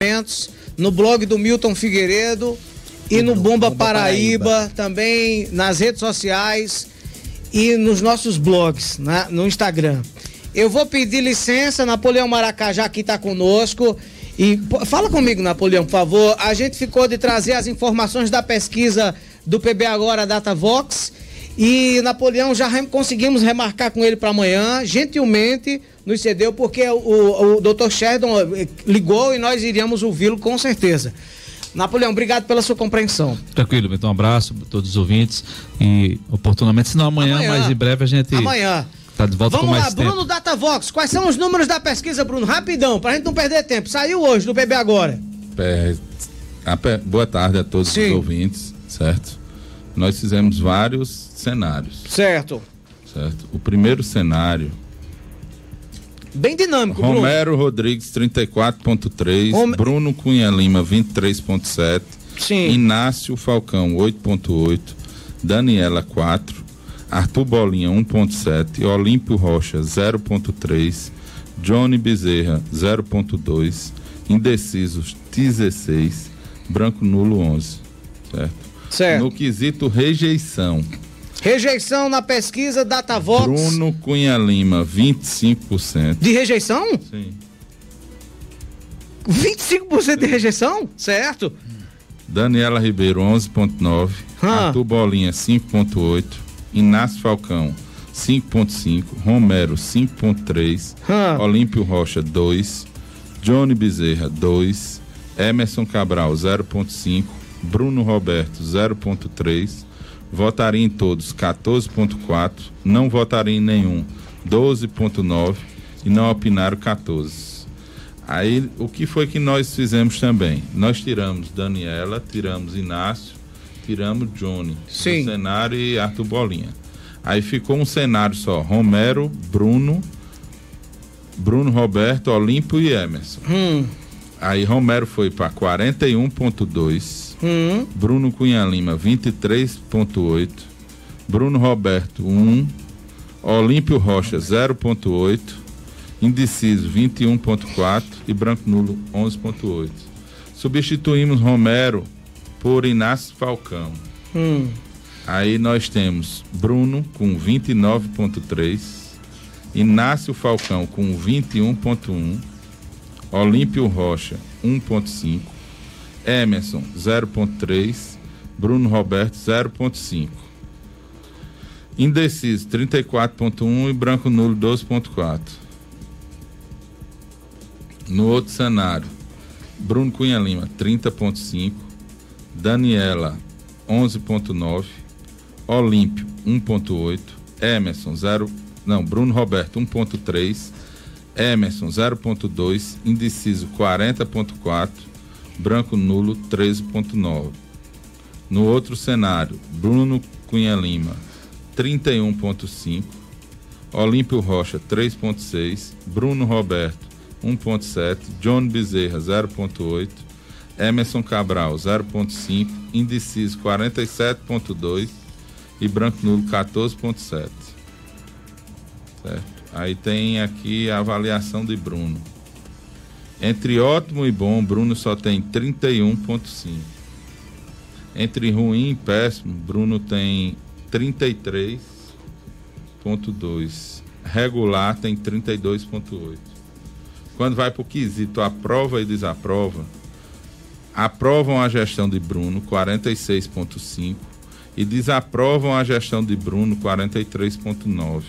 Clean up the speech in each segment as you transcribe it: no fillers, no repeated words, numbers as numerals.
no blog do Milton Figueiredo e no Bomba Paraíba, também nas redes sociais e nos nossos blogs, no Instagram. Eu vou pedir licença, Napoleão Maracajá aqui está conosco. E fala comigo, Napoleão, por favor. A gente ficou de trazer as informações da pesquisa do PB Agora Datavox e Napoleão já conseguimos remarcar com ele para amanhã. Gentilmente nos cedeu porque o Dr. Sheridan ligou e nós iríamos ouvi-lo com certeza. Napoleão, obrigado pela sua compreensão. Tranquilo, então um abraço a todos os ouvintes e oportunamente, se não amanhã, mas em breve a gente... Amanhã. Tá de volta. Vamos com mais lá, Bruno tempo. Datavox, quais são os números da pesquisa, Bruno? Rapidão, pra gente não perder tempo. Saiu hoje do PB Agora. Boa tarde a todos os ouvintes, certo? Nós fizemos vários cenários. Certo. O primeiro cenário... Bem dinâmico, Romero Rodrigues, 34,3. Bruno Cunha Lima, 23,7. Sim. Inácio Falcão, 8,8. Daniela, 4. Arthur Bolinha, 1,7. Olímpio Rocha, 0,3. Johnny Bezerra, 0,2. Indecisos, 16. Branco nulo, 11. Certo? No quesito rejeição. Rejeição na pesquisa Datavox. Bruno Cunha Lima, 25%. De rejeição? Sim. 25% de rejeição? Certo. Daniela Ribeiro, 11,9. Arthur Bolinha, 5,8. Inácio Falcão, 5,5. Romero, 5,3. Olímpio Rocha, 2. Johnny Bezerra, 2. Emerson Cabral, 0,5. Bruno Roberto, 0,3. Votaria em todos, 14,4. Não votaria em nenhum, 12,9. E não opinaram, 14. Aí, o que foi que nós fizemos também? Nós tiramos Daniela, tiramos Inácio, tiramos Johnny do cenário e Arthur Bolinha. Aí ficou um cenário só, Romero, Bruno Roberto, Olímpio e Emerson. Aí Romero foi para 41,2. Bruno Cunha Lima, 23,8. Bruno Roberto, 1. Olímpio Rocha, 0,8. Indeciso, 21,4. E branco nulo, 11,8. Substituímos Romero por Inácio Falcão. Aí nós temos Bruno com 29,3. Inácio Falcão com 21,1. Olímpio Rocha, 1,5. Emerson, 0,3. Bruno Roberto, 0,5. Indeciso, 34,1 e branco nulo, 12,4. No outro cenário, Bruno Cunha Lima, 30,5. Daniela, 11,9. Olímpio, 1,8. Emerson, Bruno Roberto, 1,3. Emerson, 0,2. Indeciso, 40,4. Branco nulo, 13,9. No outro cenário, Bruno Cunha Lima, 31,5. Olímpio Rocha, 3,6. Bruno Roberto, 1,7. John Bezerra, 0,8. Emerson Cabral, 0,5. Indeciso, 47,2. E branco nulo, 14,7. Certo? Aí tem aqui a avaliação de Bruno. Entre ótimo e bom, Bruno só tem 31,5. Entre ruim e péssimo, Bruno tem 33,2. Regular tem 32,8. Quando vai para o quesito aprova e desaprova, aprovam a gestão de Bruno, 46,5. E desaprovam a gestão de Bruno, 43,9.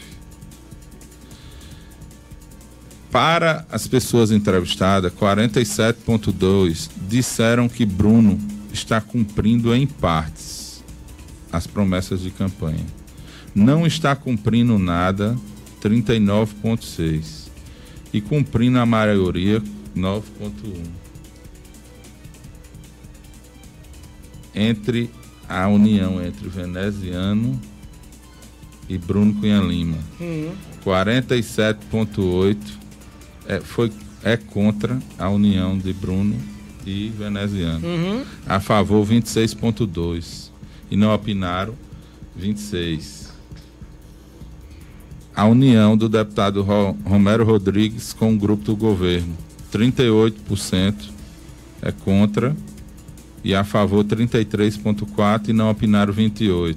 Para as pessoas entrevistadas, 47,2 disseram que Bruno está cumprindo em partes as promessas de campanha. Não está cumprindo nada, 39,6. E cumprindo a maioria, 9,1. Entre a união entre Veneziano e Bruno Cunha Lima, 47,8 é contra a união de Bruno e Veneziano. A favor, 26,2. E não opinaram, 26. A união do deputado Romero Rodrigues com o grupo do governo, 38%. é contra, e a favor 33,4% e não opinaram 28%.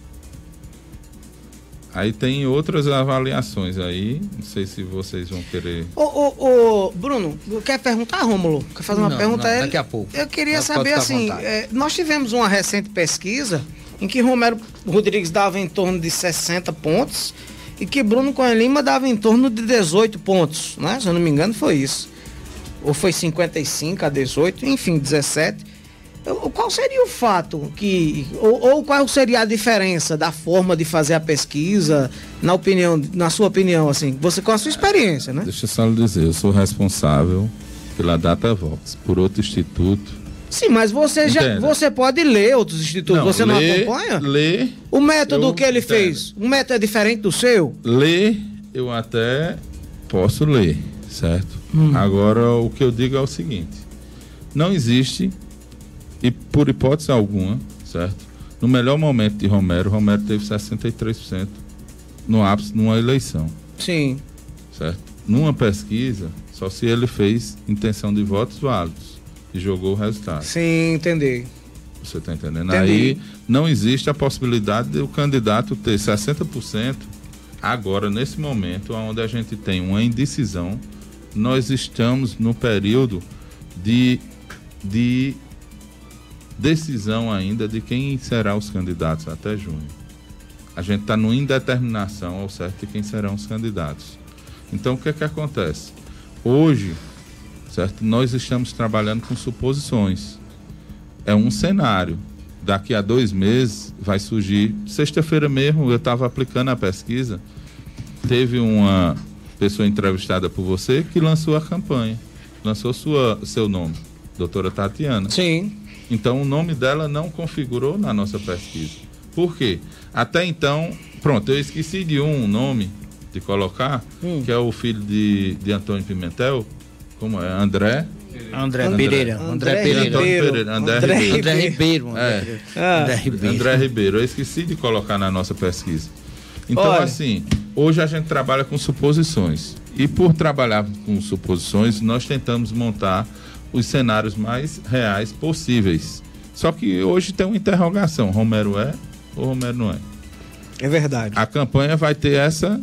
Aí tem outras avaliações aí, não sei se vocês vão querer... Bruno, quer perguntar, Rômulo? Quer fazer uma pergunta a ele? Daqui a pouco. Eu queria saber, assim, nós tivemos uma recente pesquisa em que Romero Rodrigues dava em torno de 60 pontos e que Bruno Cunha Lima dava em torno de 18 pontos, né? Se eu não me engano foi isso. Ou foi 55 a 18, enfim, 17. Qual seria o fato ou qual seria a diferença da forma de fazer a pesquisa, na sua opinião, assim, você com a sua experiência, né? Deixa eu só lhe dizer, eu sou responsável pela DataVox, por outro instituto. Sim, mas você pode ler outros institutos, você não acompanha? Ler. O método que ele fez, o método é diferente do seu? Ler, eu até posso ler, certo? Agora, o que eu digo é o seguinte, não existe... E por hipótese alguma, certo? No melhor momento de Romero teve 63% no ápice numa eleição. Sim. Certo? Numa pesquisa, só se ele fez intenção de votos válidos e jogou o resultado. Sim, entendi. Você está entendendo? Entendi. Aí não existe a possibilidade de o candidato ter 60%. Agora, nesse momento, onde a gente tem uma indecisão, nós estamos no período de decisão ainda de quem serão os candidatos até junho. A gente está numa indeterminação ao certo de quem serão os candidatos. Então, o que é que acontece? Hoje, certo, nós estamos trabalhando com suposições. É um cenário. Daqui a 2 meses vai surgir... Sexta-feira mesmo, eu estava aplicando a pesquisa, teve uma pessoa entrevistada por você que lançou a campanha, lançou seu nome, doutora Tatiana. Sim. Então, o nome dela não configurou na nossa pesquisa. Por quê? Até então, pronto, eu esqueci de um nome de colocar, que é o filho de Antônio Pimentel, como é? André Pereira. André Ribeiro. Eu esqueci de colocar na nossa pesquisa. Então, assim, hoje a gente trabalha com suposições. E por trabalhar com suposições, nós tentamos montar os cenários mais reais possíveis. Só que hoje tem uma interrogação, Romero é ou Romero não é? É verdade. A campanha vai ter essa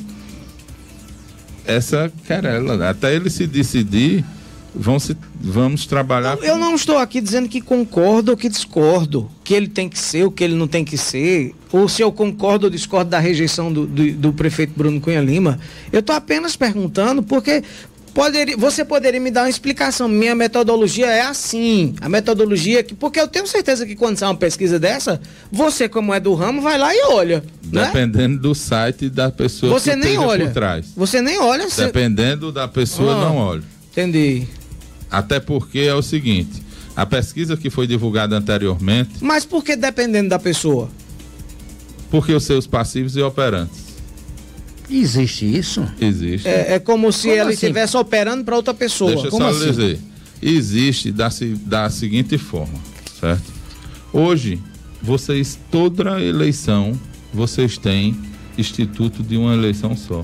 querela, até ele se decidir, vamos trabalhar... Eu não estou aqui dizendo que concordo ou que discordo, que ele tem que ser, o que ele não tem que ser, ou se eu concordo ou discordo da rejeição do prefeito Bruno Cunha Lima. Eu estou apenas perguntando porque... Você poderia me dar uma explicação? Minha metodologia é assim. A metodologia porque eu tenho certeza que quando sai uma pesquisa dessa, você, como é do ramo, vai lá e olha. Dependendo do site da pessoa você que nem olha por trás. Você nem olha. Dependendo da pessoa, não olha. Entendi. Até porque é o seguinte, a pesquisa que foi divulgada anteriormente... Mas por que dependendo da pessoa? Porque os seus passivos e operantes. Existe isso? Existe. É como se ela estivesse operando para outra pessoa. Deixa eu só lhe dizer. Existe da seguinte forma, certo? Hoje, toda eleição, vocês têm instituto de uma eleição só.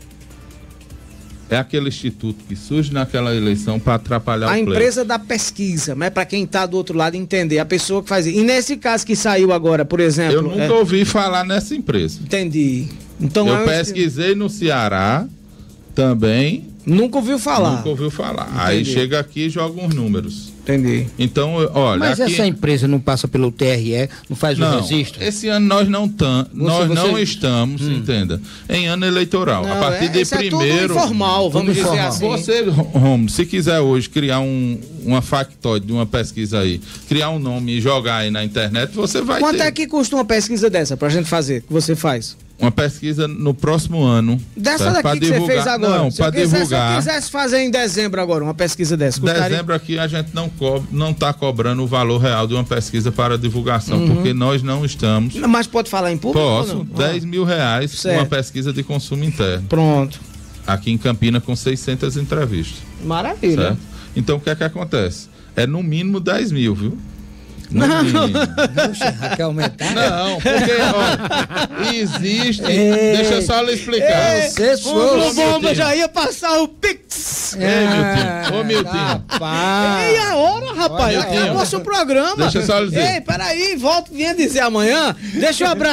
É aquele instituto que surge naquela eleição para atrapalhar o pleito. A empresa da pesquisa, mas para quem está do outro lado entender, a pessoa que faz isso. E nesse caso que saiu agora, por exemplo... Eu nunca ouvi falar nessa empresa. Entendi. Então, eu pesquisei no Ceará também. Nunca ouviu falar. Entendi. Aí chega aqui e joga uns números. Entendi. Então, olha... Mas aqui... essa empresa não passa pelo TRE, não faz o registro? Esse ano nós não estamos, entenda, em ano eleitoral. Não, a partir de primeiro... É tudo informal, vamos dizer assim. Você, Romulo, se quiser hoje criar uma factoide de uma pesquisa aí, criar um nome e jogar aí na internet, você vai ter. Quanto é que custa uma pesquisa dessa pra gente fazer, que você faz? Uma pesquisa no próximo ano. Dessa daqui que você fez agora. Não, para divulgar. Se eu quisesse fazer em dezembro agora, uma pesquisa dessa, custaria... Dezembro aqui a gente não está cobrando o valor real de uma pesquisa para divulgação, porque nós não estamos... Mas pode falar em público? Posso, R$10 mil uma pesquisa de consumo interno. Pronto. Aqui em Campina com 600 entrevistas. Maravilha. Certo? Então o que é que acontece? É no mínimo 10 mil, viu? Quer aumentar? Não, porque existe. Deixa eu só lhe explicar. O Bomba já ia passar o Pix. Ei, Miltinho. Ô, Miltinho. Ei, a hora, rapaz. Acabou o seu programa. Deixa eu só dizer. Ei, peraí, volta, vinha dizer amanhã. Deixa eu abraçar.